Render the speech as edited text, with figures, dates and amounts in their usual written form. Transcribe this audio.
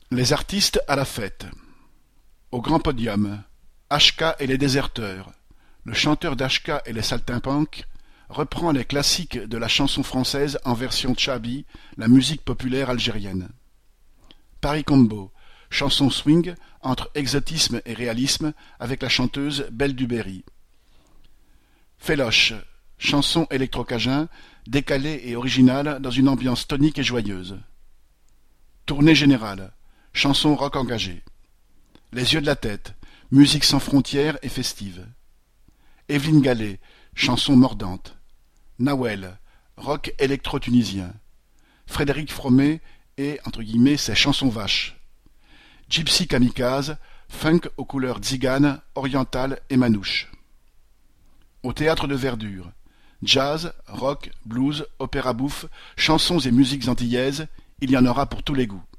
Les artistes à la fête. Au grand podium, Ashka et les déserteurs. Le chanteur d'Ashka et les Saltimbanques reprend les classiques de la chanson française en version tchabi, la musique populaire algérienne. Paris Combo, chanson swing entre exotisme et réalisme avec la chanteuse Belle Duberry. Féloche, chanson électro-cajun, décalée et originale dans une ambiance tonique et joyeuse. Tournée générale, chanson rock engagée. Les yeux de la tête, musique sans frontières et festive. Evelyne Gallet, chanson mordante. Nawel, rock électro-tunisien. Frédéric Fromet et, entre guillemets, ses chansons vaches. Gypsy Kamikaze, funk aux couleurs tziganes, orientales et manouches. Au théâtre de Verdure, jazz, rock, blues, opéra bouffe, chansons et musiques antillaises, il y en aura pour tous les goûts.